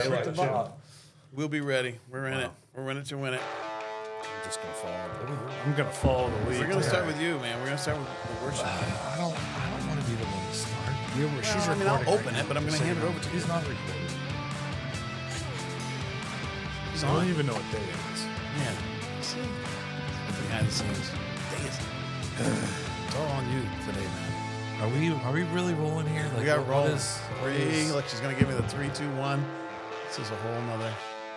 We'll be ready. We're in it. We're in it to win it. I'm just gonna follow. I'm gonna follow the lead. We're gonna start with you, man. We're gonna start with the worship. I don't want to be the one to start. She's I mean, I'll open it, but I'm gonna hand it over to you. He's not recording. I don't even know what day it is. Yeah. See? Behind the scenes. It's all on you today, man. Are we really rolling here? We got rolling. Look, she's gonna give me the 3, 2, 1. This is a whole nother.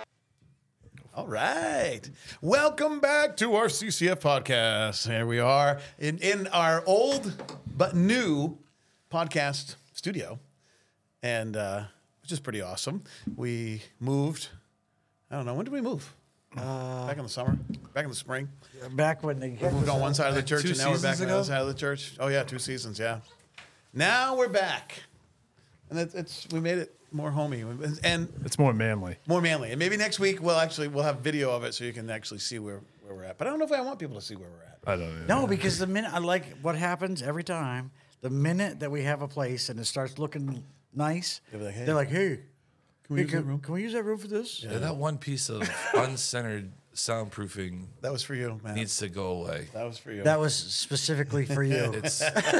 All right. Welcome back to our CCF podcast. Here we are in our old but new podcast studio, and which is pretty awesome. We moved. I don't know, when did we move? Back in the summer? Back in the spring? Back when they We moved on one side of the church, Two and now we're back on seasons the other ago? side of the church. Oh, yeah, 2 seasons, yeah. Now we're back. And we made it more homey and It's more manly. more manly. And maybe next week we'll have video of it so you can actually see where we're at. But I don't know if I want people to see where we're at. I don't know. No, because the minute I like what happens every time, the minute that we have a place and it starts looking nice, They're like, hey, can we use that room? Can we use that room for this? Yeah, that one piece of uncentered soundproofing that was for you, man. needs to go away. That was for you. That was specifically for you. It's.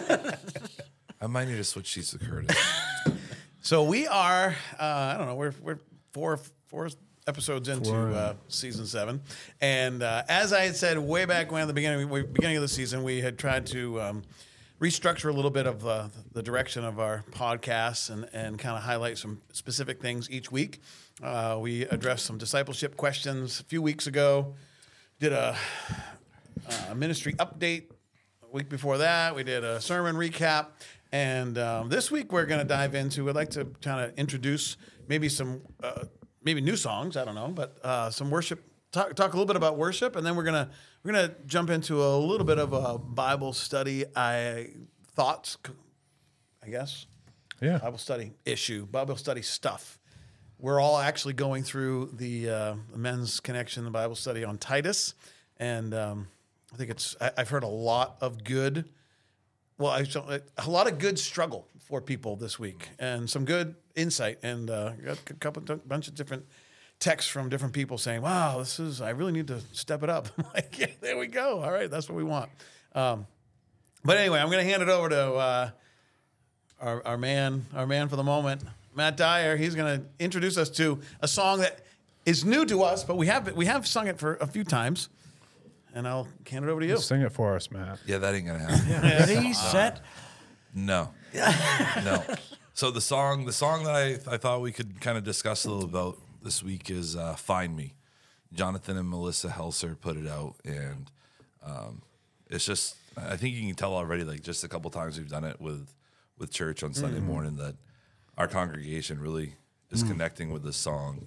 I might need to switch seats with Curtis. So we are, I don't know, we're four episodes into season 7. And as I had said way back when at the beginning of the season, we had tried to restructure a little bit of the direction of our podcasts and kind of highlight some specific things each week. We addressed some discipleship questions a few weeks ago, did a ministry update a week before that. We did a sermon recap. And this week we're going to dive into, I'd like to kind of introduce maybe some, maybe new songs, I don't know, but some worship, talk a little bit about worship, and then we're gonna jump into a little bit of a Bible study thoughts, I guess. Yeah. Bible study stuff. We're all actually going through the Men's Connection, the Bible study on Titus, and I think I've heard a lot of good. Well, a lot of good struggle for people this week, and some good insight, and got a bunch of different texts from different people saying, "Wow, I really need to step it up." I'm like, yeah, there we go. All right, that's what we want. But anyway, I'm going to hand it over to our man for the moment, Matt Dyer. He's going to introduce us to a song that is new to us, but we have sung it for a few times. And I'll hand it over to you. Sing it for us, Matt. Yeah, that ain't gonna happen. Ready, set. No. No. So the song that I thought we could kind of discuss a little about this week is "Find Me." Jonathan and Melissa Helser put it out, and it's just, I think you can tell already, like just a couple times we've done it with church on Sunday morning, that our congregation really is connecting with this song,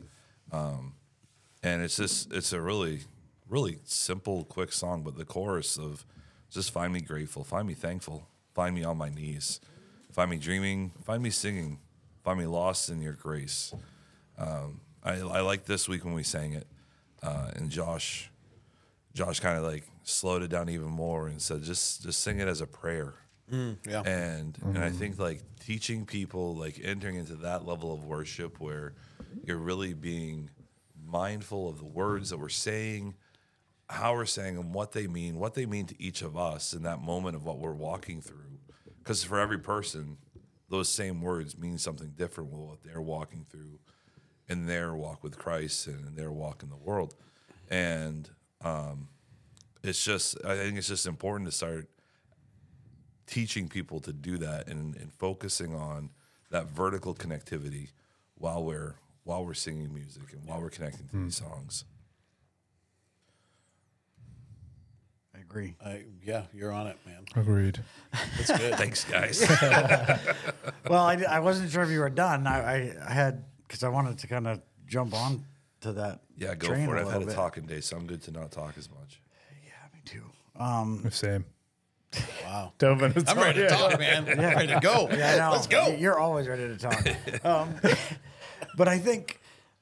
and it's a really simple, quick song, but the chorus of just find me grateful, find me thankful, find me on my knees, find me dreaming, find me singing, find me lost in your grace. I like this week when we sang it, and Josh kind of like slowed it down even more and said, just sing it as a prayer. Yeah. And I think like teaching people, like entering into that level of worship where you're really being mindful of the words that we're saying, how we're saying them, what they mean to each of us in that moment of what we're walking through. Because for every person, those same words mean something different with what they're walking through in their walk with Christ and in their walk in the world. And I think it's just important to start teaching people to do that and focusing on that vertical connectivity while we're singing music and while we're connecting to these songs. I agree. Yeah, you're on it, man. Agreed. That's good. Thanks, guys. Well, I wasn't sure if you were done. I had, because I wanted to kind of jump on to that. Yeah, go train for it. I've had a little bit. talking day, so I'm good to not talk as much. Yeah, me too. Same. Wow. Delvin, I'm ready to talk, man. I'm ready to go. Yeah, I know. Let's go. You're always ready to talk. But I think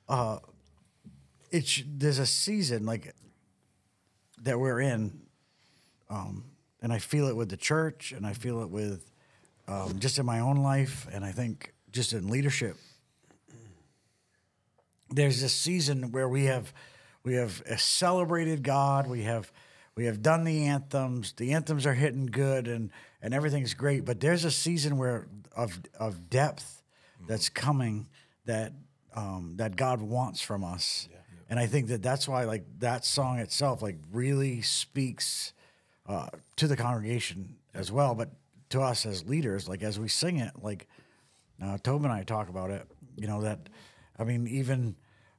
there's a season like that we're in, and I feel it with the church, and I feel it with just in my own life, and I think just in leadership there's this season where we have celebrated God. We have done the anthems. The anthems are hitting good, and everything's great. But there's a season where of depth that's coming that God wants from us. Yeah. And I think that's why like that song itself like really speaks to the congregation as well, but to us as leaders, like as we sing it, like Tobin and I talk about it. You know that, I mean, even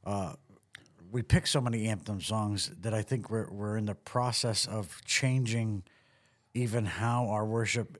we pick so many anthem songs that I think we're in the process of changing even how our worship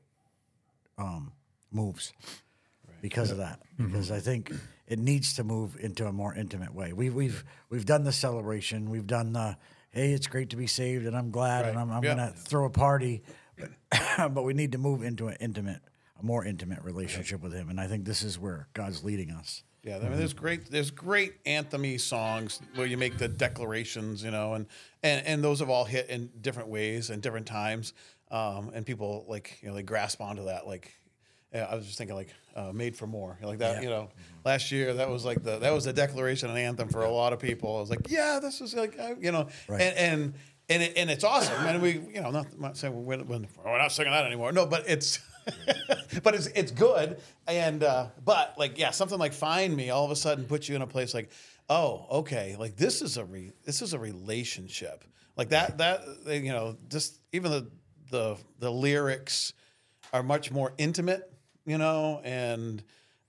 moves because of that. Because I think it needs to move into a more intimate way. We've done the celebration. We've done the hey, it's great to be saved, and I'm glad, and I'm gonna throw a party. But we need to move into a more intimate relationship with Him, and I think this is where God's leading us. Yeah, I mean, there's great anthem-y songs where you make the declarations, you know, and those have all hit in different ways and different times, and people like they grasp onto that. Like, I was just thinking like "Made for More," like that. You know, last year that was like that was the declaration and anthem for a lot of people. I was like, yeah, this is like and it's awesome. And we I'm not saying we're not singing that anymore. No, but it's. But it's good, and but like something like "Find Me" all of a sudden puts you in a place like, oh, okay, like this is a relationship like that just even the lyrics are much more intimate, and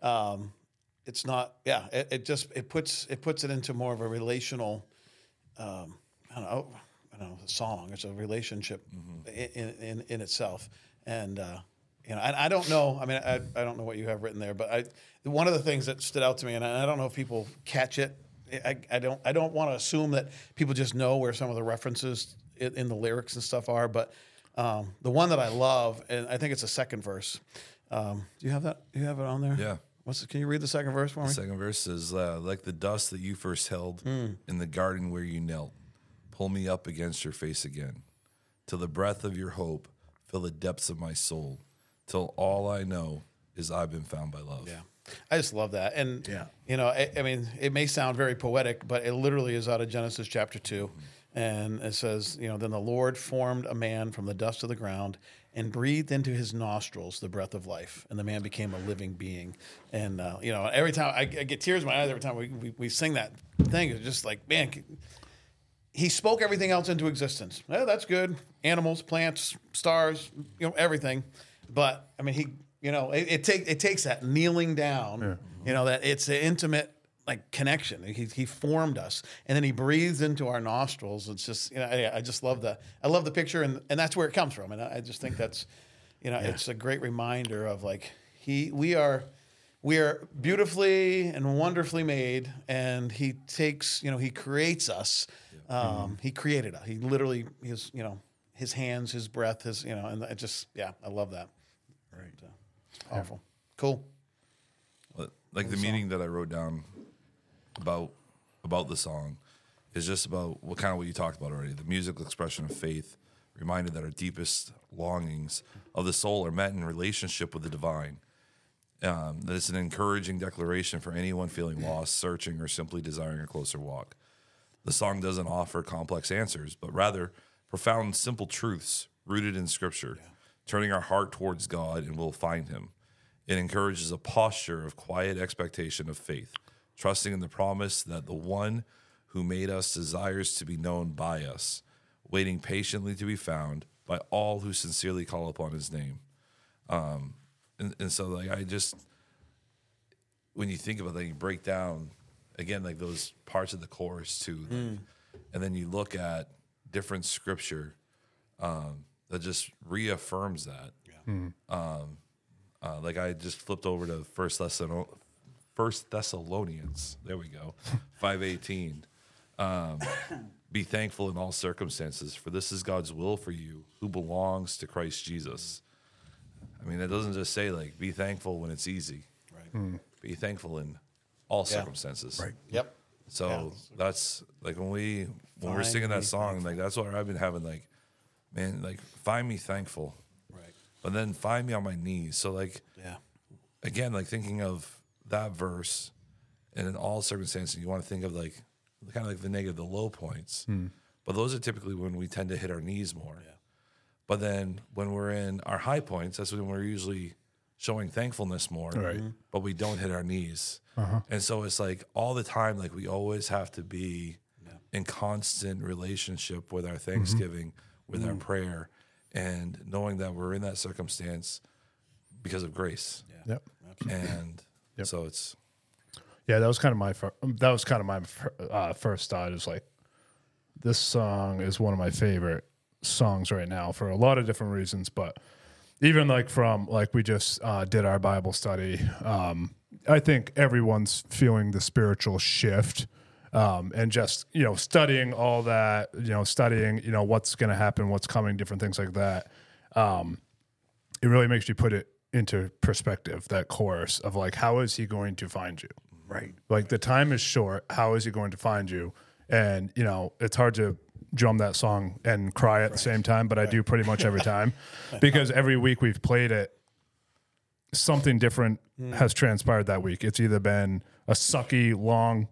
it's not it puts it into more of a relational I don't know song. It's a relationship in itself, and. And I don't know. I mean, I don't know what you have written there, but one of the things that stood out to me, and I don't know if people catch it. I don't want to assume that people just know where some of the references in the lyrics and stuff are. But the one that I love, and I think it's the second verse. Do you have that? Do you have it on there? Yeah. Can you read the second verse for me? The second verse is like the dust that you first held in the garden where you knelt. Pull me up against your face again, till the breath of your hope fill the depths of my soul. Till all I know is I've been found by love. Yeah. I just love that. And, I mean, it may sound very poetic, but it literally is out of Genesis chapter 2. And it says, then the Lord formed a man from the dust of the ground and breathed into his nostrils the breath of life. And the man became a living being. And, every time I get tears in my eyes every time we sing that thing. It's just like, man, he spoke everything else into existence. That's good. Animals, plants, stars, everything. But I mean, it takes that kneeling down, that it's an intimate like connection. He formed us, and then he breathes into our nostrils. It's just, I just love the picture, and that's where it comes from. And I just think that's, it's a great reminder of like we are beautifully and wonderfully made, and he takes, he creates us. He created us. He literally his hands, his breath, and it just, I love that. Right. Awful. Cool. Like the meaning that I wrote down about the song is just about what you talked about already. The musical expression of faith, reminded that our deepest longings of the soul are met in relationship with the divine. That it's an encouraging declaration for anyone feeling lost, searching, or simply desiring a closer walk. The song doesn't offer complex answers, but rather profound, simple truths rooted in Scripture. Yeah. Turning our heart towards God, and we'll find Him. It encourages a posture of quiet expectation of faith, trusting in the promise that the one who made us desires to be known by us, waiting patiently to be found by all who sincerely call upon His name. And so, like, when you think about that, you break down, again, like those parts of the chorus too, and then you look at different Scripture, that just reaffirms that. Yeah. Like I just flipped over to First Thessalonians. There we go, 5:18. Be thankful in all circumstances, for this is God's will for you, who belongs to Christ Jesus. I mean, it doesn't just say like be thankful when it's easy. Right. Be thankful in all circumstances. Right. Yep. So that's like when we're singing that song, like that's what I've been having like. Man, like, find me thankful. Right. But then find me on my knees. So, like, again, like, thinking of that verse and in all circumstances, you want to think of like kind of like the negative, the low points. But those are typically when we tend to hit our knees more. Yeah. But then when we're in our high points, that's when we're usually showing thankfulness more. Right. But we don't hit our knees. And so it's like all the time, like we always have to be in constant relationship with our thanksgiving, with our prayer, and knowing that we're in that circumstance because of grace. Yep. And so it's Yeah, that was kind of my first thought. Is like, this song is one of my favorite songs right now for a lot of different reasons. But even like from like we just did our Bible study, I think everyone's feeling the spiritual shift, and just studying all that, studying what's going to happen, what's coming, different things like that. It really makes you put it into perspective, that chorus of like, how is he going to find you? Right. Like the time is short. How is he going to find you? And, it's hard to drum that song and cry at the same time, but I do pretty much every time because every week we've played it, something different has transpired that week. It's either been a sucky, long,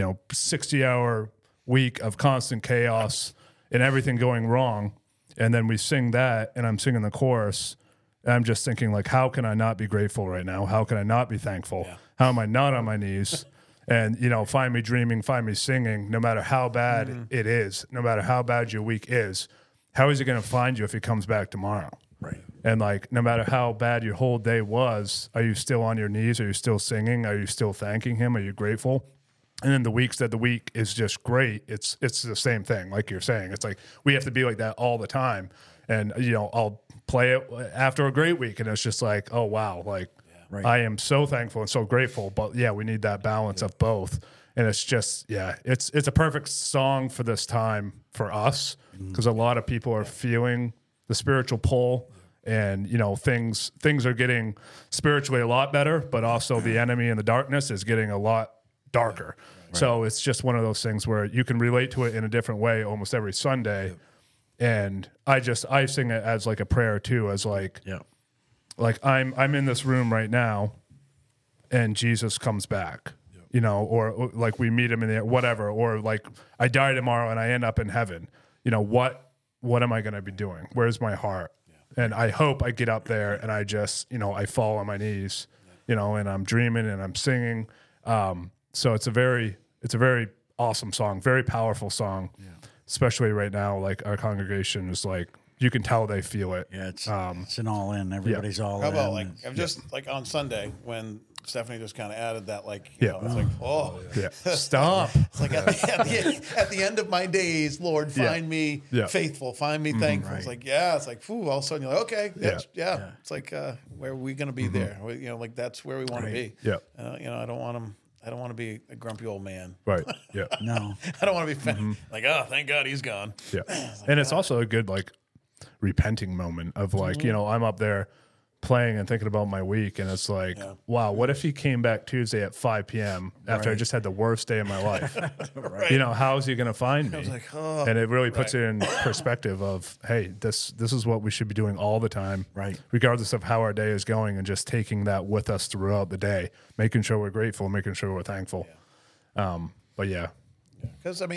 60-hour week of constant chaos and everything going wrong. And then we sing that and I'm singing the chorus. And I'm just thinking, like, how can I not be grateful right now? How can I not be thankful? Yeah. How am I not on my knees? And, find me dreaming, find me singing, no matter how bad it is, no matter how bad your week is, how is he going to find you if he comes back tomorrow? Right. And, like, no matter how bad your whole day was, are you still on your knees? Are you still singing? Are you still thanking him? Are you grateful? And then the weeks that the week is just great, it's the same thing, like you're saying. It's like we have to be like that all the time. And, I'll play it after a great week, and it's just like, oh, wow, like, Right. I am so thankful and so grateful. But, yeah, we need that balance of both. And it's just, it's a perfect song for this time for us because a lot of people are feeling the spiritual pull. And, things are getting spiritually a lot better, but also the enemy and the darkness is getting a lot darker. Right. So it's just one of those things where you can relate to it in a different way almost every Sunday. And I sing it as like a prayer too, as like, like I'm in this room right now and Jesus comes back, or like we meet him in the air, whatever, or like I die tomorrow and I end up in heaven. What am I going to be doing? Where's my heart? And I hope I get up there and I just, I fall on my knees, and I'm dreaming and I'm singing. So it's a very awesome song, very powerful song, especially right now. Like our congregation is like, you can tell they feel it. Yeah, it's an all in. Everybody's all in. How about like I'm just like on Sunday when Stephanie just kind of added that, like, it's like, Stop. It's like at the end of my days, Lord, find me faithful, find me thankful. Right. It's like, it's like, all of a sudden you're like, okay, it's like, where are we going to be there? Like that's where we want to be. Yeah. I don't want to be a grumpy old man. Right. Yeah. No. I don't want to be like, oh, thank God he's gone. Yeah. And it's also a good like repenting moment of like, I'm up there playing and thinking about my week, and it's like, wow, what if he came back Tuesday at 5 p.m. after I just had the worst day of my life? How is he going to find me? I was like, and it really puts it in perspective of, hey, this is what we should be doing all the time, right? Regardless of how our day is going, and just taking that with us throughout the day, making sure we're grateful, making sure we're thankful. But because I mean,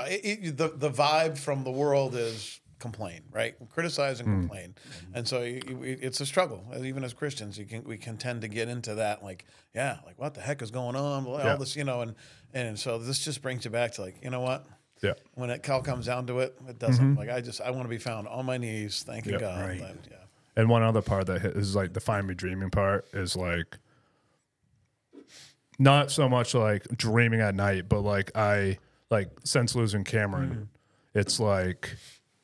the vibe from the world is complain, right? Criticize and complain, and so it's a struggle. Even as Christians, we can tend to get into that, like what the heck is going on? All this, and so this just brings you back to like, you know what? Yeah. When it all comes down to it, it doesn't. Like I want to be found on my knees, thanking God. Right. And one other part that is like the find me dreaming part is like not so much like dreaming at night, but like since losing Cameron, it's like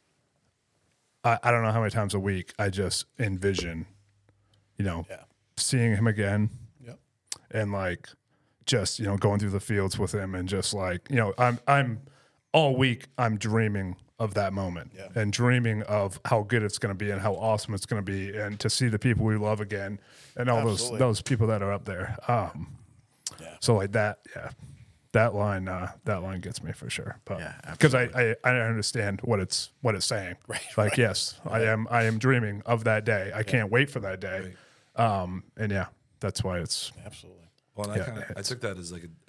I don't know how many times a week I just envision, seeing him again, and like just going through the fields with him, and just like I'm all week I'm dreaming of that moment and dreaming of how good it's going to be and how awesome it's going to be, and to see the people we love again and all those people that are up there. So like that, that line gets me for sure. But because I understand what it's saying. Right. Like, yes, I am dreaming of that day. I can't wait for that day. Right. And that's why it's Absolutely. Well, and I took that as like a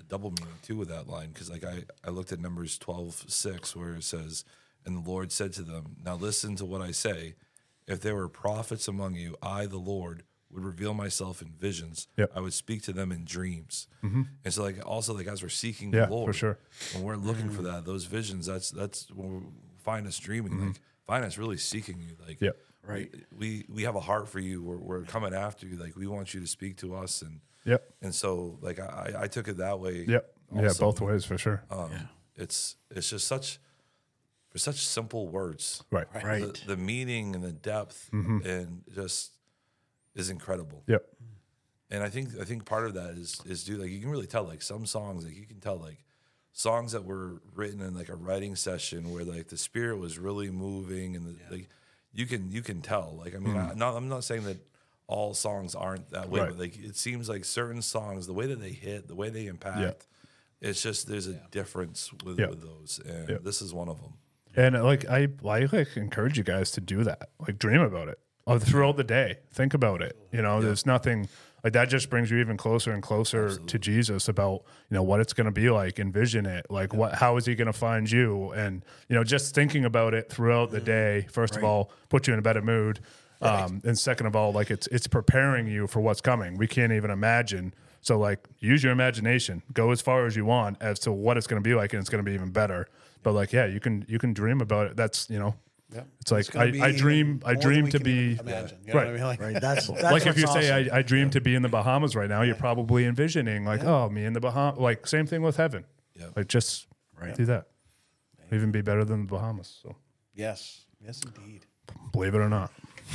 double meaning too with that line, because like I looked at Numbers 12:6 where it says, "And the Lord said to them, now listen to what I say. If there were prophets among you, I, the Lord, would reveal myself in visions. Yep. I would speak to them in dreams." And so like also like as we're seeking Yeah, the Lord, for sure. when we're looking for that, those visions, that's when we find us dreaming, like find us really seeking you. Like Yep. Right. we have a heart for you. We're coming after you. Like we want you to speak to us, Yep. and so like I took it that way. Yep. Yeah, also. both ways for sure. It's just such simple words. Right. Right. The meaning and the depth and just is incredible. Yep. And I think part of that is dude, like you can really tell like some songs, like you can tell like songs that were written in like a writing session where like the spirit was really moving and like you can tell. Like I mean, I'm not saying that all songs aren't that way, Right. but like it seems like certain songs, the way that they hit, the way they impact, it's just there's a difference with those, and this is one of them. And like I like encourage you guys to do that. Like dream about it throughout the day. Think about it. You know, there's nothing like that. Just brings you even closer and closer to Jesus about what it's going to be like. Envision it. Like how is he going to find you? And just thinking about it throughout the day. First of all, put you in a better mood. And second of all, like it's preparing you for what's coming. We can't even imagine. So like use your imagination. Go as far as you want as to what it's going to be like, and it's going to be even better. But like, yeah, you can dream about it. That's it's like I dream to be imagine, you know what I mean? Right. That's like if you what's say awesome. I dream to be in the Bahamas right now, you're probably envisioning like, oh, me in the Bahamas. Like same thing with heaven. Yeah. Like just do that. Even be better than the Bahamas. So Yes, indeed. believe it or not.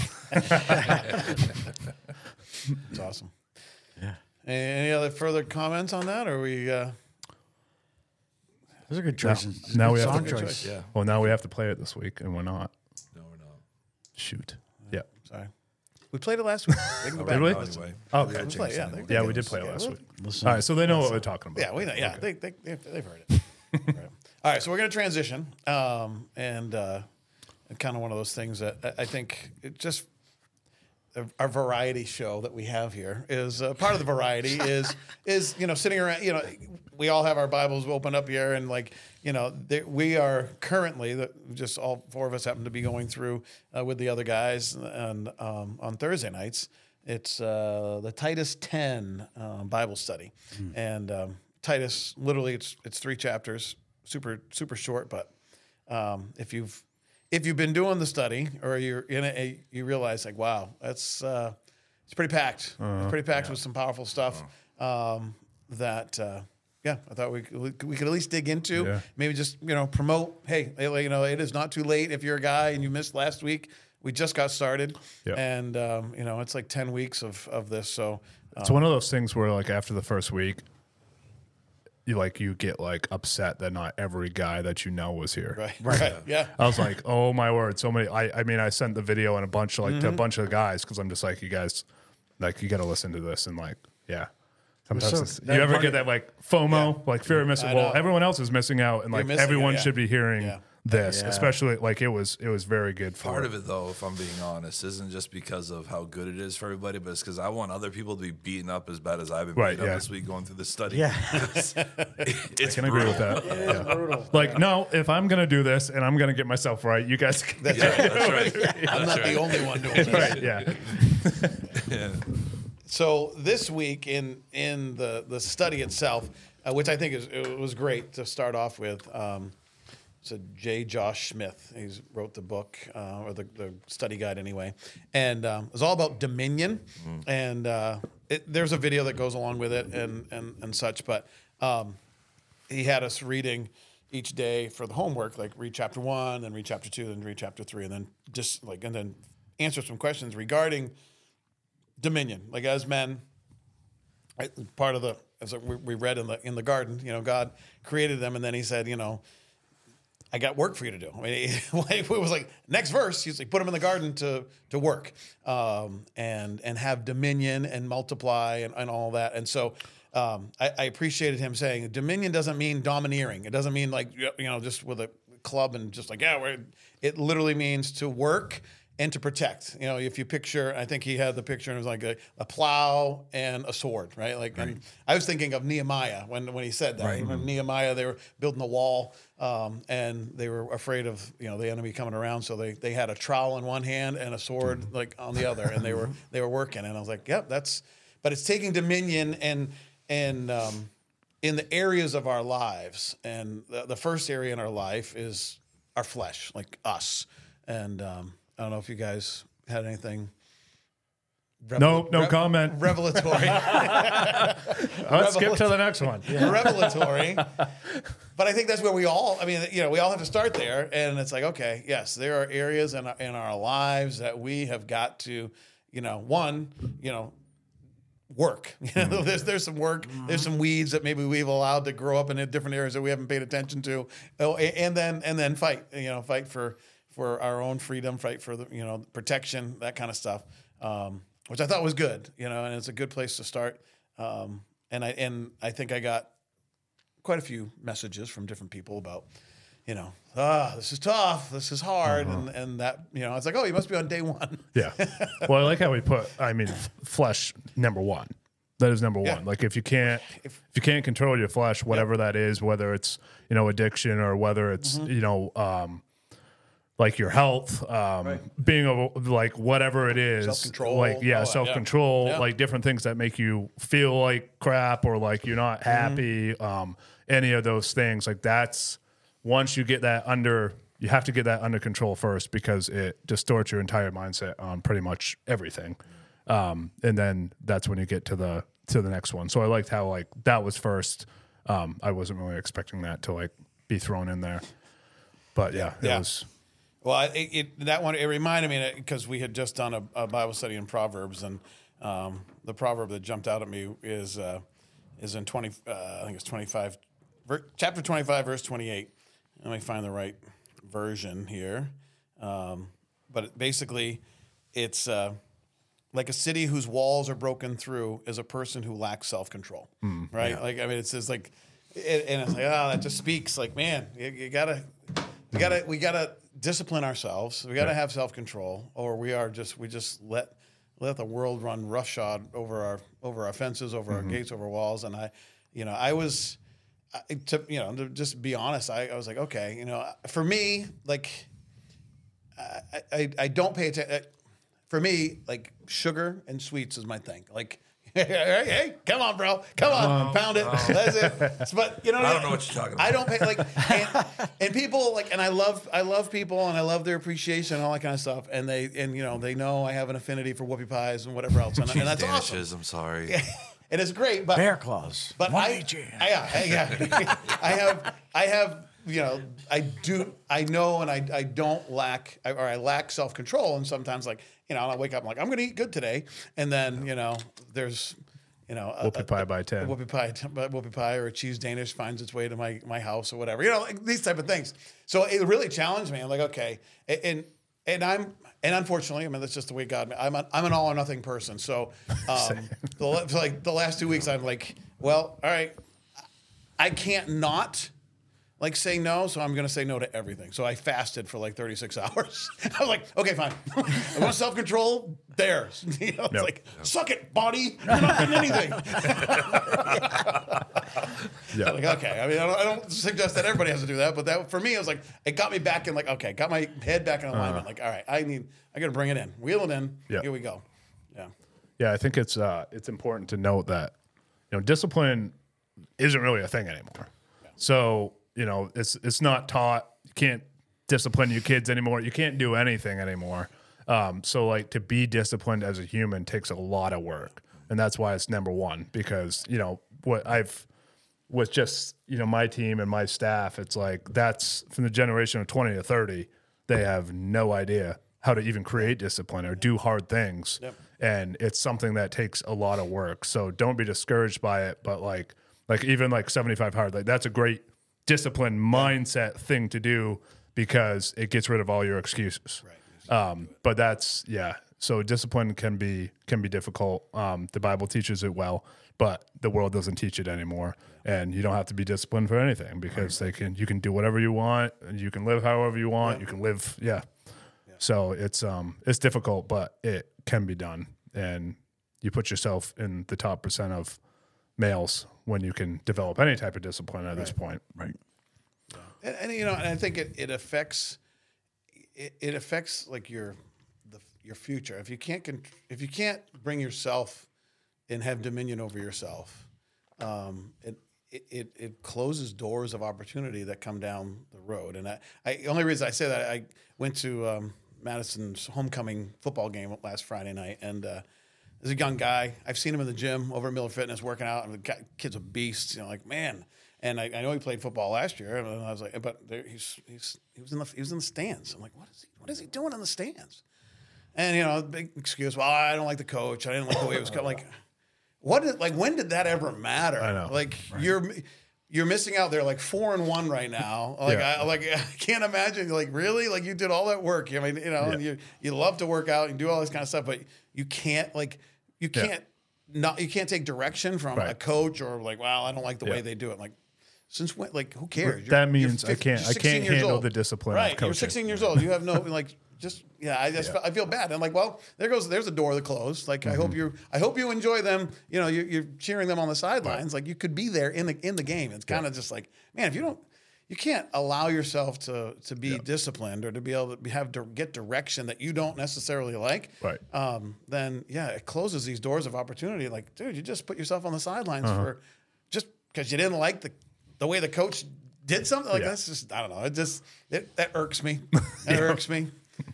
It's awesome. Yeah. Any other further comments on that, or we? Those are good choices. Now Good we have song to choice. Yeah. Well, now we have to play it this week, and we're not. No, we're not. Shoot. Yeah. Sorry, we played it last week. They can go back Did we? and listen. Anyway. Okay. We played, yeah, they- Yeah, they we did listen. play it last Yeah, week. Listen. All right, so they know what we're talking about. Yeah, we know. Yeah, they've heard it. Right. All right, so we're going to transition, and kind of one of those things that I think it just our variety show that we have here is part of the variety is sitting around. We all have our Bibles open up here, and we are currently just all four of us happen to be going through with the other guys, and on Thursday nights it's the Titus 10 Bible study, and Titus literally it's 3 chapters, super short, but if you've been doing the study or you're in it, you realize like, wow, that's it's pretty packed. It's pretty packed with some powerful stuff that I thought we could at least dig into. Yeah. Maybe just promote. Hey, it is not too late if you're a guy and you missed last week. We just got started, and it's like 10 weeks of this. So It's one of those things where like after the first week, you get like upset that not every guy that was here. right, yeah. I was like, oh my word, so many. I mean, I sent the video and a bunch to a bunch of guys because I'm just like, you guys, like you got to listen to this and like, yeah. Sometimes you ever get that like FOMO, like fear of missing? Well, everyone else is missing out, and like missing everyone it, yeah. should be hearing this, Yeah. especially like it was very good for Part of it, though, if I'm being honest, isn't just because of how good it is for everybody, but it's because I want other people to be beaten up as bad as I've been beaten up this week going through the study. Yeah. It's I can agree with that. Yeah. Brutal. Like, no, if I'm gonna do this and I'm gonna get myself right, you guys. That's right. I'm not the only one doing this. right. Yeah. Yeah. So this week in the study itself, which I think it was great to start off with, it's a J. Josh Smith. He's wrote the book or the study guide anyway, and it was all about dominion. And there's a video that goes along with it and such. But he had us reading each day for the homework, like read chapter 1, then read chapter 2, then read chapter 3, and then answer some questions regarding dominion. Like as men, part of as we read in the garden, God created them, and then He said, I got work for you to do. I mean, it was like next verse. He's like, put them in the garden to work, and have dominion and multiply and all that. And so I appreciated him saying dominion doesn't mean domineering. It doesn't mean like just with a club and just like it literally means to work and to protect. You know, if you picture, I think he had the picture and it was like a plow and a sword, right? Like, and I was thinking of Nehemiah when he said that. Remember Nehemiah, they were building the wall, and they were afraid of, you know, the enemy coming around. So they had a trowel in one hand and a sword like on the other, and they were working. And I was like, yep, but it's taking dominion and in the areas of our lives. And the first area in our life is our flesh, like us. And I don't know if you guys had anything. No comment. Revelatory. Let's skip to the next one. Revelatory. But I think that's where we all have to start there. And it's like, okay, yes, there are areas in our lives that we have got to, work. There's some work. There's some weeds that maybe we've allowed to grow up in different areas that we haven't paid attention to. Oh, and then fight. Fight for our own freedom, fight for the protection, that kind of stuff, which I thought was good. And it's a good place to start. And I think I got quite a few messages from different people about, this is tough, this is hard, and that it's like, oh, you must be on day one. Yeah. Well, I like how we put. I mean, flesh number one. That is number one. Like if you can't control your flesh, whatever that is, whether it's addiction or whether it's like your health, being like whatever it is, self-control, like self-control, like different things that make you feel like crap or like you're not happy. Any of those things, like that's once you get that under, you have to get that under control first because it distorts your entire mindset on pretty much everything. And then that's when you get to the next one. So I liked how like that was first. I wasn't really expecting that to like be thrown in there, but it was. Well, it reminded me because we had just done a Bible study in Proverbs, and the proverb that jumped out at me is in 20. I think it's 25, chapter 25, verse 28. Let me find the right version here. But basically, it's like a city whose walls are broken through is a person who lacks self-control, right? Yeah. Like, I mean, it's just like, and it's like, that just speaks like, man, we gotta discipline ourselves. We gotta have self-control, or we just let the world run roughshod over our fences, over our gates, over walls. And to just be honest, I was like, okay, for me, like, I don't pay attention. For me, like sugar and sweets is my thing. Like, hey, come on, bro, come on, pound it. That's it. But I don't know what you're talking about. I don't pay and people like, and I love people and I love their appreciation and all that kind of stuff. And they know I have an affinity for whoopie pies and whatever else, and that's Danishes, awesome. I'm sorry. And it's great, but Bear Claws. But I lack self-control, and sometimes like I wake up I'm like I'm gonna eat good today, and then there's whoopie pie by 10, whoopie pie or a cheese Danish finds its way to my house or whatever, like these type of things. So it really challenged me. I'm like, okay, and unfortunately, I mean, that's just the way God. I'm an all or nothing person. So, the last 2 weeks, I'm like, well, all right, I can't not like say no, so I'm going to say no to everything. So I fasted for like 36 hours. I was like, okay, fine. I want self-control. There's, it's like, suck it, body. You're not getting anything. Like, okay. I mean, I don't suggest that everybody has to do that, but that for me, it was like, it got me back in like, okay, got my head back in alignment. Like, all right, I got to bring it in, wheel it in. Yeah. Here we go. Yeah. Yeah. I think it's important to note that, discipline isn't really a thing anymore. Yeah. So, it's not taught. You can't discipline your kids anymore. You can't do anything anymore. So like to be disciplined as a human takes a lot of work. And that's why it's number one, because, what I've with just, my team and my staff, it's like that's from the generation of 20 to 30, they have no idea how to even create discipline or do hard things. Yep. And it's something that takes a lot of work. So don't be discouraged by it. But like even like 75 hard, like that's a great discipline mindset thing to do because it gets rid of all your excuses. Right. But that's, so discipline can be difficult. The Bible teaches it well, but the world doesn't teach it anymore. And you don't have to be disciplined for anything because you can do whatever you want and you can live however you want. You can live. So it's difficult, but it can be done. And you put yourself in the top % of males when you can develop any type of discipline at this point. Right. And and I think it affects like your future. If you can't bring yourself and have dominion over yourself, it closes doors of opportunity that come down the road. And the only reason I say that, I went to Madison's homecoming football game last Friday night, and there's a young guy. I've seen him in the gym over at Miller Fitness working out. And the kid's a beast, like, man. And I know he played football last year, and I was like, but he was in the stands. I'm like, what is he doing in the stands? And big excuse. Well, I don't like the coach. I didn't like the way it was coming. Like, when did that ever matter? I know. Like, you're missing out there, like 4-1 right now. Like, I can't imagine. Like, really, like, you did all that work. I mean, and you love to work out and do all this kind of stuff, but you can't take direction from a coach, or like, well, I don't like the way they do it. Like, since when? Like, who cares? That means I can't handle the discipline of coaching. You're 16 years old. You have no like. I feel bad. I'm like, well, there's a door that closed. Like, I hope you enjoy them. You're cheering them on the sidelines. Like, you could be there in the game. It's kind of just like, man, if you can't allow yourself to be disciplined, or to be able to get direction that you don't necessarily like. Right. Then it closes these doors of opportunity. Like, dude, you just put yourself on the sidelines for just because you didn't like the way the coach did something. Like, that's just, I don't know. That irks me. It irks me.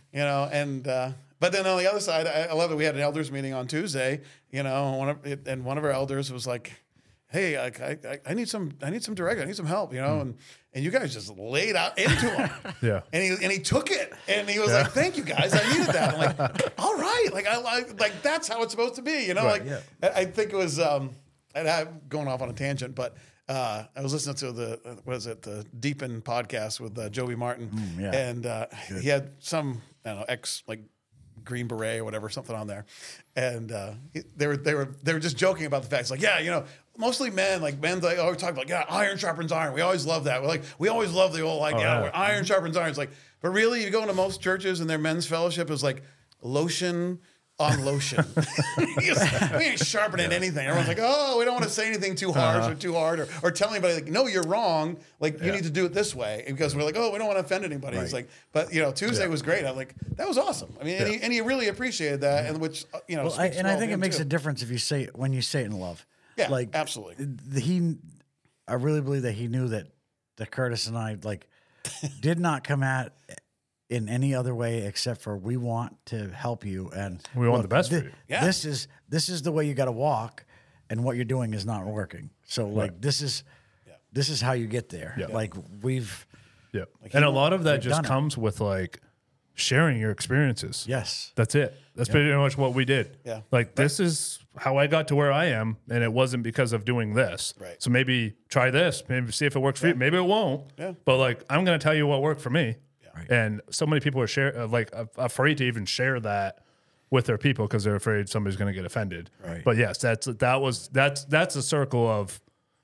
But then on the other side, I love that we had an elders meeting on Tuesday. One of our elders was like, "Hey, I need some direction. I need some help." And you guys just laid out into him. And he took it, and he was like, "Thank you guys. I needed that." I'm like, "All right, like that's how it's supposed to be." I think it was I'm going off on a tangent, but. I was listening to the Deepen podcast with Joey Martin, and he had some, I don't know, ex like Green Beret or whatever, something on there, and they were just joking about the fact, it's like, mostly men, like always talk about, iron sharpens iron. We always love that. We always love the old iron sharpens iron. It's like, but really, you go into most churches and their men's fellowship is like lotion on lotion. We ain't sharpening anything. Everyone's like, oh, we don't want to say anything too harsh or too hard, or tell anybody, like, no, you're wrong. Like, you need to do it this way, because we're like, oh, we don't want to offend anybody. Right. It's like, but Tuesday was great. I'm like, that was awesome. I mean, and he really appreciated that, and which I think it makes a difference when you say it in love. Yeah, like, absolutely. I really believe that he knew that Curtis and I did not come at in any other way except for, we want to help you, and we want the best for you. Yeah. This is the way you got to walk, and what you're doing is not working. So this is how you get there. Yeah. Like, we've and a lot of that just comes with sharing your experiences. Yes, that's it. That's pretty much what we did. Yeah, this is how I got to where I am, and it wasn't because of doing this. Right. So maybe try this, maybe see if it works for you. Maybe it won't. Yeah. But I'm going to tell you what worked for me. Right. And so many people are afraid to even share that with their people, because they're afraid somebody's going to get offended. Right. But yes, that's a circle of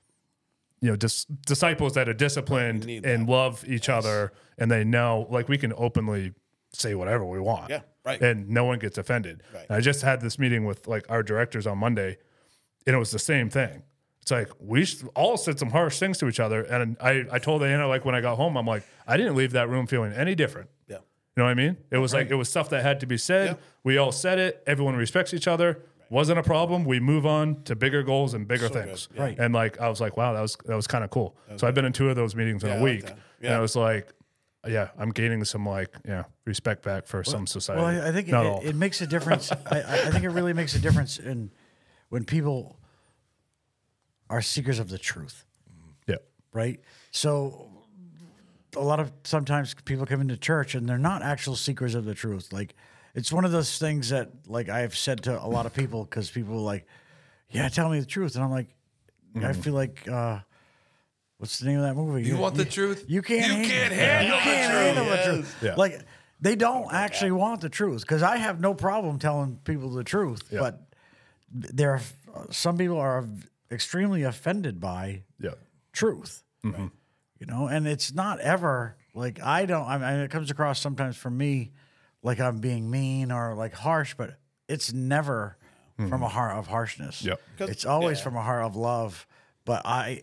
disciples that are disciplined and love each other, and they know we can openly say whatever we want. Yeah, right. And no one gets offended. Right. I just had this meeting with our directors on Monday, and it was the same thing. It's like, we all said some harsh things to each other. And I told Anna, when I got home, I'm like, I didn't leave that room feeling any different. Yeah. You know what I mean? It was it was stuff that had to be said. Yeah. We all said it. Everyone respects each other. Right. Wasn't a problem. We move on to bigger goals and bigger things. Yeah. Right. And I was like, wow, that was kind of cool. So I've been in 2 of those meetings in a week. And I was like, I'm gaining some respect back for some society. Well, I think it makes a difference. I think it really makes a difference when people are seekers of the truth. Yeah. Right? So sometimes people come into church and they're not actual seekers of the truth. It's one of those things that I've said to a lot of people, because people are tell me the truth. And I'm like, I feel like, what's the name of that movie? You want the truth? You can't handle the truth. Yeah. They don't actually want the truth, because I have no problem telling people the truth, but some people are extremely offended by truth. Mm-hmm. And it's not ever it comes across sometimes for me like I'm being mean or like harsh, but it's never from a heart of harshness. Yep. It's always from a heart of love. But I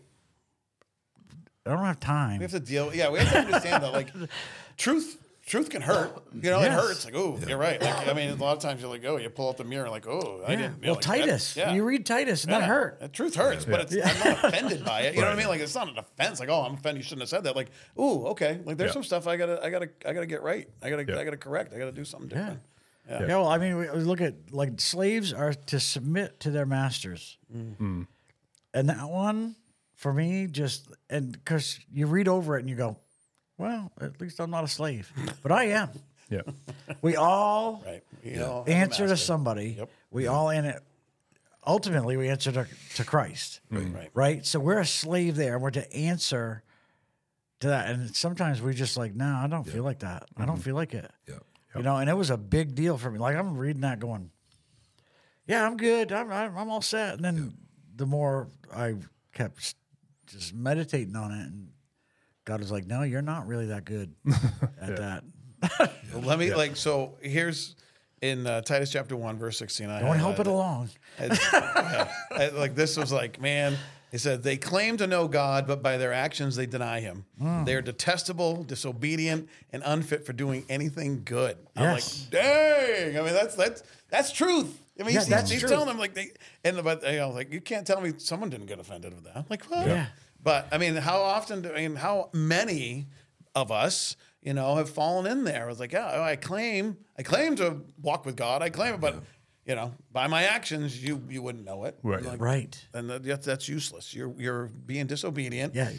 don't have time. We have to deal. Yeah, we have to understand that like truth can hurt. You know, it Yes. hurts. Like, oh, you're right. Like, I mean, a lot of times you're like, oh, you pull out the mirror, like, oh, I didn't. Well, like, Titus. that- You read Titus, and that hurt. The truth hurts, but I'm not offended by it. You know what I mean? Like, it's not an offense. Like, oh, I'm offended. You shouldn't have said that. Like, ooh, okay. Like, there's some stuff I gotta get right. I gotta correct. I gotta do something different. Yeah, well, I mean, we look at like slaves are to submit to their masters, and that one for me just because you read over it and you go, well, at least I'm not a slave, but I am. Yeah. We all Right. You know, I'm a answer to master. somebody. Yep. We all in it. Ultimately, we answer to Christ. Right. Right. So we're a slave there, and we're to answer to that. And sometimes we just like, no, I don't feel like that. I don't feel like it. Yeah. You know, and it was a big deal for me. Like I'm reading that, going, "Yeah, I'm good. I'm all set." And then the more I kept just meditating on it, and God was like, "No, you're not really that good at that." Well, let me so here's in Titus chapter 1 verse 16. I Don't help it along. Like this was like, man, he said they claim to know God, but by their actions they deny him. They are detestable, disobedient, and unfit for doing anything good. I'm Yes. like, dang. I mean, that's truth. I mean, Yeah, that's he's truth. telling them like but you know, like you can't tell me someone didn't get offended with that. I'm like, what? Yeah. But I mean, how many of us, you know, have fallen in there? I was like, yeah, I claim to walk with God. I claim it, but you know, by my actions, you wouldn't know it. Right. Like, Right. and that's useless. You're being disobedient. Yeah.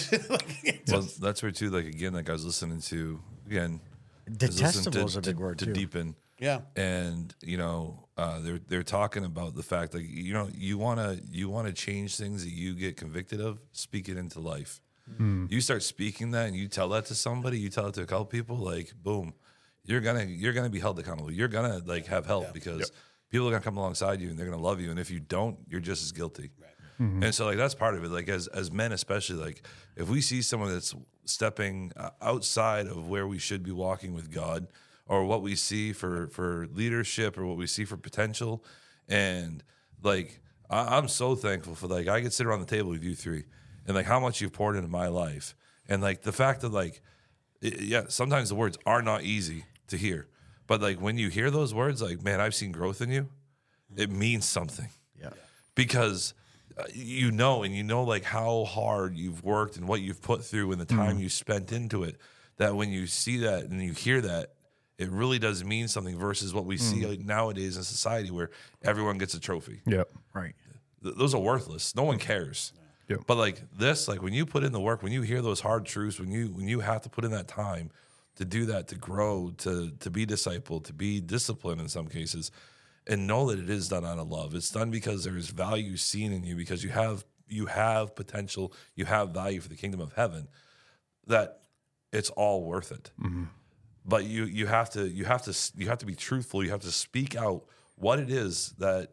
Well, that's where too. Like again, like I was listening to again. I was listening Detestable is a big word to too. deepen. Yeah. And you know, they're talking about the fact like you know you wanna change things that you get convicted of. Speak it into life. You start speaking that, and you tell that to somebody. You tell it to a couple people. Like boom, you're gonna be held accountable. You're gonna like have help because people are gonna come alongside you and they're gonna love you. And if you don't, you're just as guilty. And so like that's part of it. Like as men, especially like if we see someone that's stepping outside of where we should be walking with God, or what we see for leadership, or what we see for potential, and like I'm so thankful for like I could sit around the table with you three, and like how much you've poured into my life, and like the fact that like sometimes the words are not easy to hear, but like when you hear those words, like man, I've seen growth in you. It means something. Yeah. Because you know like how hard you've worked and what you've put through and the time you spent into it, that when you see that and you hear that, it really does mean something versus what we see like nowadays in society where everyone gets a trophy. Yep. Right. Those are worthless. No one cares. Yep. But like this, like when you put in the work, when you hear those hard truths, when you have to put in that time to do that, to grow, to be discipled, to be disciplined in some cases, and know that it is done out of love. It's done because there is value seen in you, because you have potential, you have value for the kingdom of heaven, that it's all worth it. But you have to be truthful. You have to speak out what it is that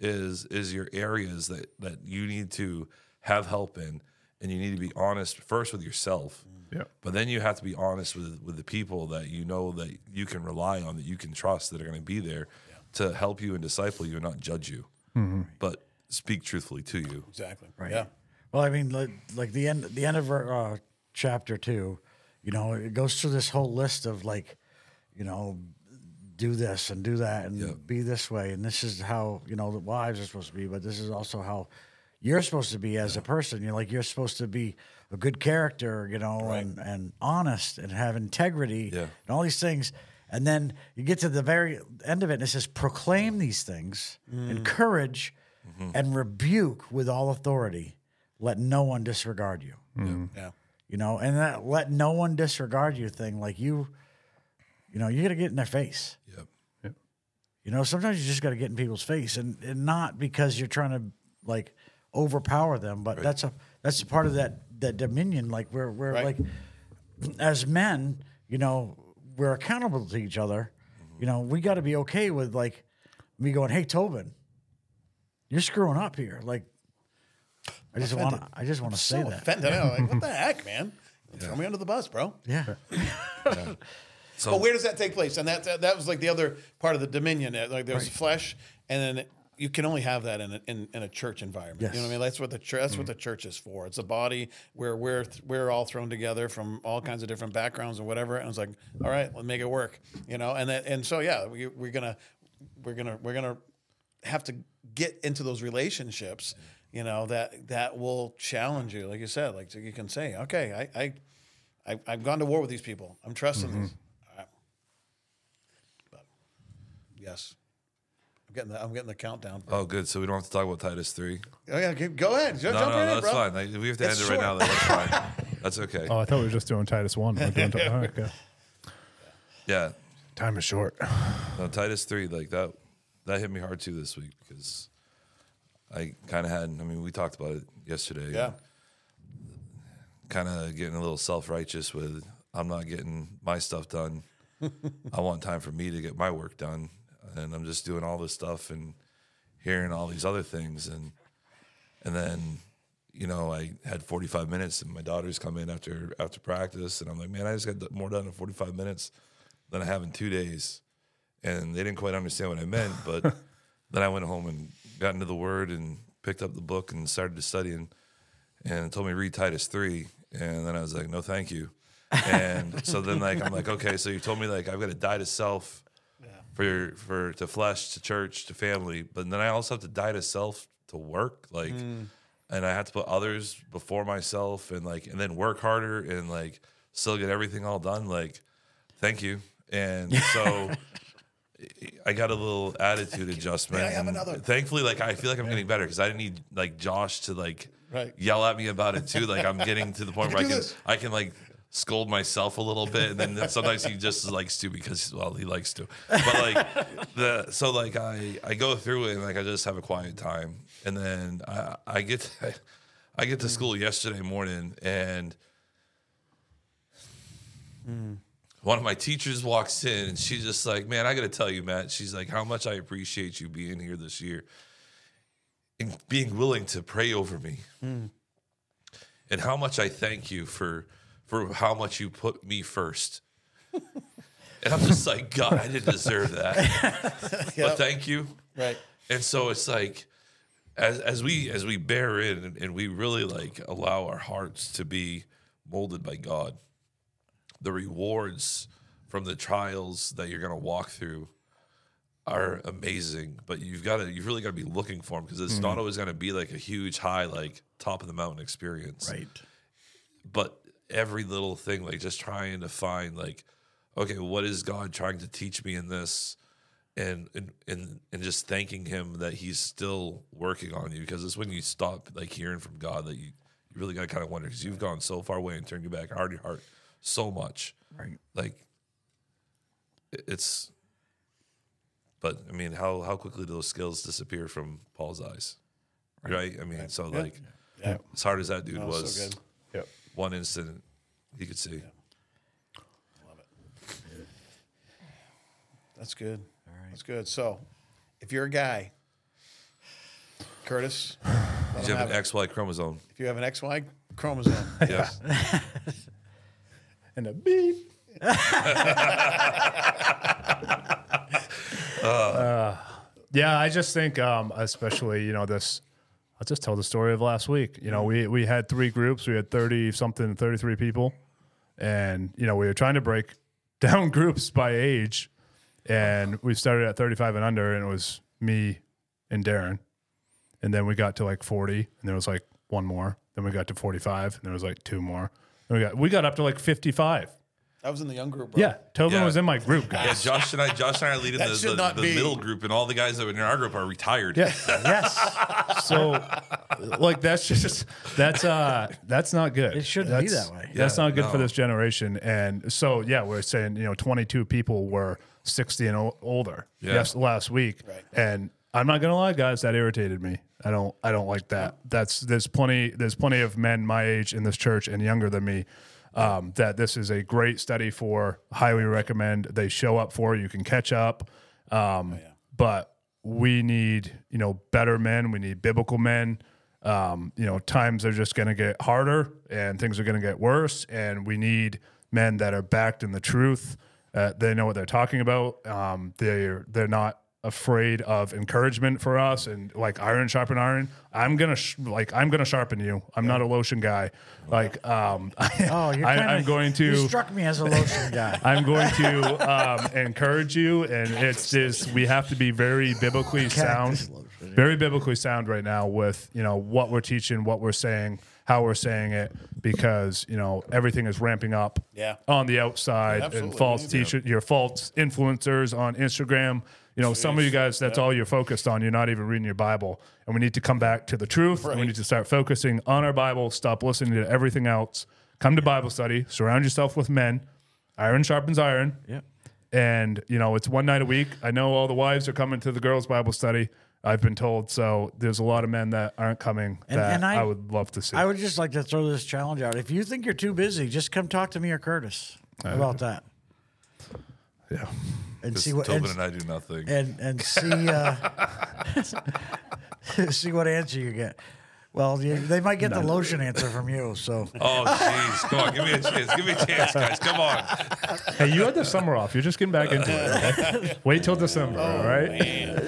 is your areas that you need to have help in, and you need to be honest first with yourself. Yep. But then you have to be honest with the people that you know that you can rely on, that you can trust, that are going to be there to help you and disciple you and not judge you, but speak truthfully to you. Exactly. Right. Yeah. Well, I mean, like the end of chapter 2, you know, it goes through this whole list of like, you know, do this and do that and be this way, and this is how, you know, the wives are supposed to be, but this is also how you're supposed to be as a person. You're supposed to be a good character, you know, and honest and have integrity and all these things. And then you get to the very end of it, and it says, proclaim these things, encourage, and rebuke with all authority. Let no one disregard you. Yeah. You know, and that let no one disregard you thing, like you know, you got to get in their face. Yep. You know, sometimes you just got to get in people's face, and not because you're trying to like overpower them, but that's a part of that dominion. Like we're like, as men, you know, we're accountable to each other. You know, we got to be okay with like me going, "Hey, Tobin, you're screwing up here." Like, I just want to say that. Offended. I'm like, what the heck, man? Throw me under the bus, bro. Yeah. But where does that take place? And that was like the other part of the dominion. Like there's flesh, and then you can only have that in a church environment. Yes. You know what I mean? That's what the church. That's what the church is for. It's a body where we're all thrown together from all kinds of different backgrounds and whatever. And it's like, all right, let's make it work. You know, and so yeah, we're gonna have to get into those relationships. You know, that will challenge you, like you said. Like so you can say, okay, I've gone to war with these people. I'm trusting these. But yes. I'm getting the countdown. Oh, good. So we don't have to talk about Titus 3. Oh yeah, go ahead. Jump right in, that's bro. fine. Like, we have to It's end it right now. That's fine. That's okay. Oh, I thought we were just doing Titus 1. We're doing all right, okay. Yeah. Time is short. No, Titus 3, like that hit me hard too this week because I kind of had. I mean, we talked about it yesterday. Yeah. Kind of getting a little self-righteous with I'm not getting my stuff done. I want time for me to get my work done. And I'm just doing all this stuff and hearing all these other things. And then, you know, I had 45 minutes and my daughters come in after practice. And I'm like, man, I just got more done in 45 minutes than I have in 2 days. And they didn't quite understand what I meant. But then I went home and got into the Word and picked up the book and started to study and it told me to read Titus 3. And then I was like, no, thank you. And so then like, I'm like, okay, so you told me like, I've got to die to self. To flesh, to church, to family, but then I also have to die to self to work, like, and I have to put others before myself, and then work harder and like still get everything all done. Like, thank you. And so I got a little attitude adjustment. May I have another? Thankfully, like I feel like I'm getting better because I didn't need like Josh to like yell at me about it too. Like I'm getting to the point where I can like scold myself a little bit, and then sometimes he just likes to because he likes to. But like I go through it and like I just have a quiet time, and then I get to school yesterday morning, and one of my teachers walks in, and she's just like, "Man, I got to tell you, Matt." She's like, "How much I appreciate you being here this year and being willing to pray over me, and how much I thank you for how much you put me first." And I'm just like, God, I didn't deserve that. But thank you. Right. And so it's like, as we bear in and we really like allow our hearts to be molded by God, the rewards from the trials that you're going to walk through are amazing. But you've really got to be looking for them because it's not always going to be like a huge high, like top of the mountain experience. Right. But every little thing, like just trying to find like, okay, what is God trying to teach me in this? And just thanking him that he's still working on you, because it's when you stop like hearing from God that you really got to kind of wonder, because you've gone so far away and turned your back, hardened your heart so much. Right. Like it's, but I mean, how quickly do those skills disappear from Paul's eyes? Right? I mean, so like as hard as that dude was, so good. Yep. one instant he could see. Love it. That's good. All right. That's good. So, if you're a guy, Curtis, Did you have an XY chromosome? if you have an XY chromosome, Yes. And a beep. Yeah, I just think, especially, this, I'll just tell the story of last week. We had 3 groups. We had 33 people. And, we were trying to break down groups by age. And we started at 35 and under, and it was me and Darren. And then we got to like 40, and there was like 1 more. Then we got to 45, and there was like 2 more. Then we got up to like 55. I was in the young group, bro. Yeah, Tobin Yeah. was in my group, Yeah, guys. Josh and I are leading That should not the be. middle group, and all the guys that were in our group are retired. Yeah. Yes. So, like, that's not good. It shouldn't be That's- that way. That's Yeah, not good for no. this generation. And so, yeah, we're saying 22 people were 60 and older. Yeah. Yes, last week. Right. And I'm not gonna lie, guys, that irritated me. I don't like that. There's plenty of men my age in this church and younger than me. That this is a great study for. Highly recommend. They show up for. You can catch up. But we need better men. We need biblical men. Times are just going to get harder and things are going to get worse. And we need men that are backed in the truth. They know what they're talking about. They're not afraid of encouragement for us, and like iron sharpen iron. I'm gonna sharpen you. I'm not a lotion guy. Like Oh, I'm going to. You struck me as a lotion guy. I'm going to encourage you, and it's just we have to be very biblically sound, right now with what we're teaching, what we're saying, how we're saying it, because everything is ramping up on the outside, and false teachers, your false influencers on Instagram. Some of you guys, that's all you're focused on. You're not even reading your Bible. And we need to come back to the truth. And we need to start focusing on our Bible. Stop listening to everything else. Come to Bible study. Surround yourself with men. Iron sharpens iron. Yeah. And, it's one night a week. I know all the wives are coming to the girls' Bible study. I've been told. So there's a lot of men that aren't coming that I would love to see. I would just like to throw this challenge out. If you think you're too busy, just come talk to me or Curtis about that. Yeah. And see what Tobin and I do nothing. and see see what answer you get. Well, they might get the lotion answer from you. So Oh, jeez. Come on. Give me a chance. Give me a chance, guys. Come on. Hey, you had the summer off. You're just getting back into it. Okay? Wait till December, all right?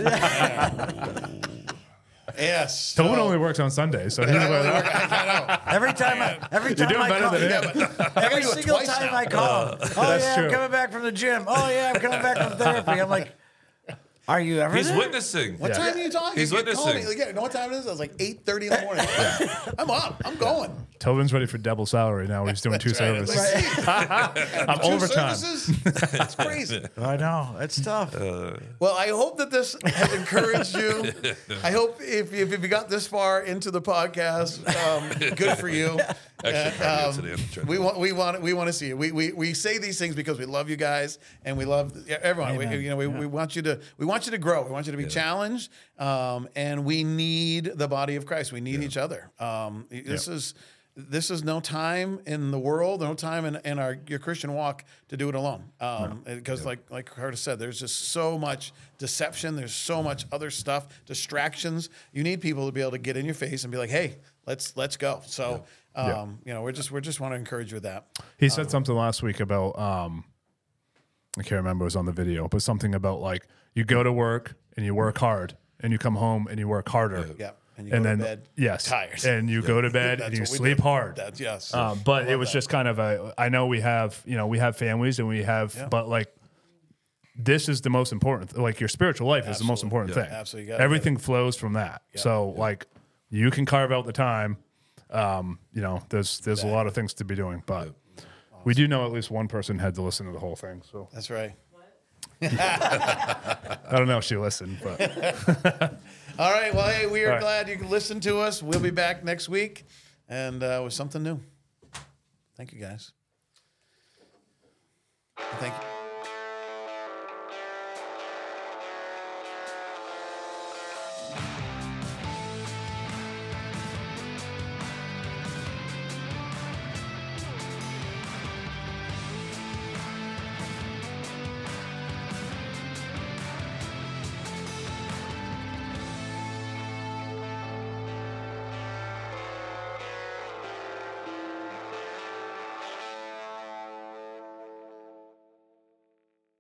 Yes. Tobin only works on Sundays, so he's every time You're doing I better call, than him. every do it single twice time now. I call, I'm true. coming back from the gym. Oh yeah, I'm coming back from therapy. I'm like, are you ever? He's there? witnessing. What time are you talking? He's You call me. witnessing. Yeah, you know what time it is? I was like 8:30 in the morning. I'm up. I'm going. Tobin's ready for double salary now. He's doing two That's right. services. I'm Two overtime. services? It's crazy. I know it's tough. Well, I hope that this has encouraged you. I hope if you got this far into the podcast, good for you. We want to see it. We say these things because we love you guys and we love everyone. We want you to grow. We want you to be challenged, and we need the body of Christ. We need each other. This is no time in the world, no time in your Christian walk to do it alone. Because like Curtis said, there's just so much deception. There's so much other stuff, distractions. You need people to be able to get in your face and be like, hey, let's go. So, we just want to encourage you with that. He said something last week about, I can't remember, it was on the video, but something about like you go to work and you work hard and you come home and you work harder. Yeah. And you go to bed tired. And you go to bed and you sleep hard. That's yes. But it was just kind of I know we have families and we have, but like this is the most important, like your spiritual life is the most important thing. Absolutely. Everything flows from that. So like you can carve out the time. There's a lot of things to be doing, but we do know at least one person had to listen to the whole thing. So That's right. I don't know if she listened, but All right. Well, hey, we are glad you can listen to us. We'll be back next week and with something new. Thank you, guys.